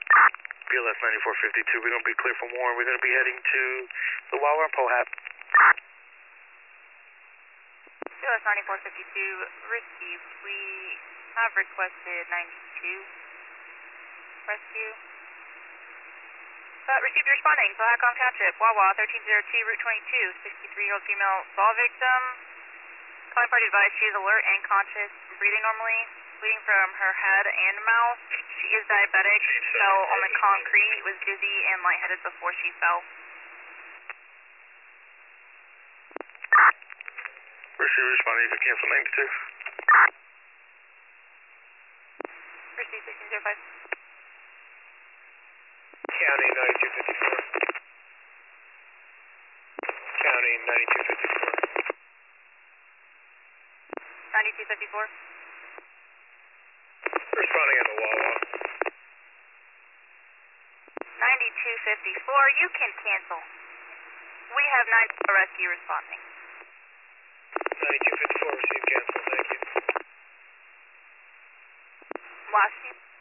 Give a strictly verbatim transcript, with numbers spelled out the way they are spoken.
B L S ninety-four fifty-two, we're going to be clear for Warren. We're going to be heading to the Wawa and Pohap. B L S ninety-four fifty-two, received. We have requested ninety-two. Rescue. Uh, received responding, Pohacon Township, Wawa, thirteen oh two, Route twenty-two, sixty-three-year-old female fall victim. Calling party advice, she is alert and conscious, breathing normally, bleeding from her head and mouth. She is diabetic, fell on the concrete, was dizzy and lightheaded before she fell. Receive responding to cancel ninety-two. Receive sixteen oh five. County ninety-two fifty-four. County ninety-two fifty-four. ninety-two fifty-four. Responding on the Wawa. ninety-two fifty-four, you can cancel. We have nine rescue responding. ninety-two fifty-four, receive cancel, thank you. Last name?